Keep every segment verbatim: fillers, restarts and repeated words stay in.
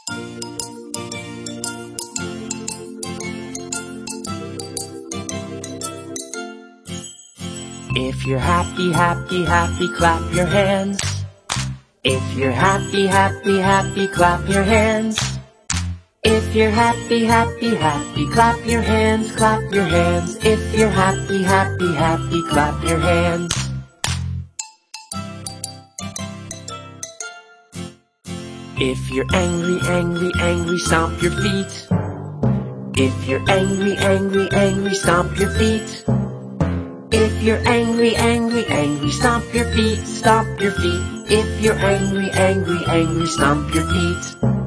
If you're happy, happy, happy, clap your hands. If you're happy, happy, happy, clap your hands. If you're happy, happy, happy, clap your hands, clap your hands. If you're happy, happy, happy, clap your hands. If you're angry, angry, angry, stomp your feet. If you're angry, angry, angry, stomp your feet. If you're angry, angry, angry, stomp your feet, stomp your feet. If you're angry, angry, angry, stomp your feet.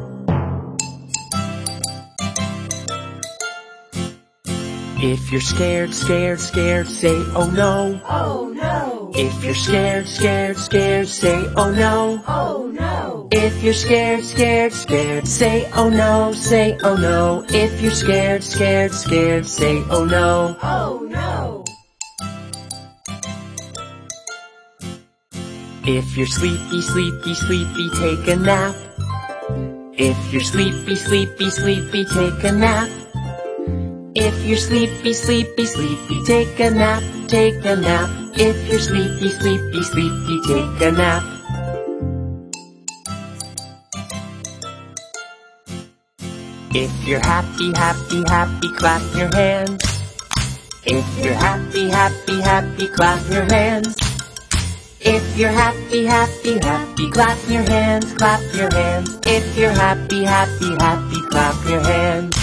If you're scared, scared, scared, say oh no. Oh no. If you're scared, scared, scared, say oh no. Oh no. If you're scared, scared, scared, say oh no, say oh no. If you're scared, scared, scared, say oh no. Oh no. If you're sleepy, sleepy, sleepy, take a nap. If you're sleepy, sleepy, sleepy, take a nap. If you're sleepy, sleepy, sleepy, take a nap, take a nap. If you're sleepy, sleepy, sleepy, take a nap. If you're happy, happy, happy, clap your hands. If you're happy, happy, happy, clap your hands. If you're happy, happy, happy, clap your hands, clap your hands. If you're happy, happy, happy, clap your hands.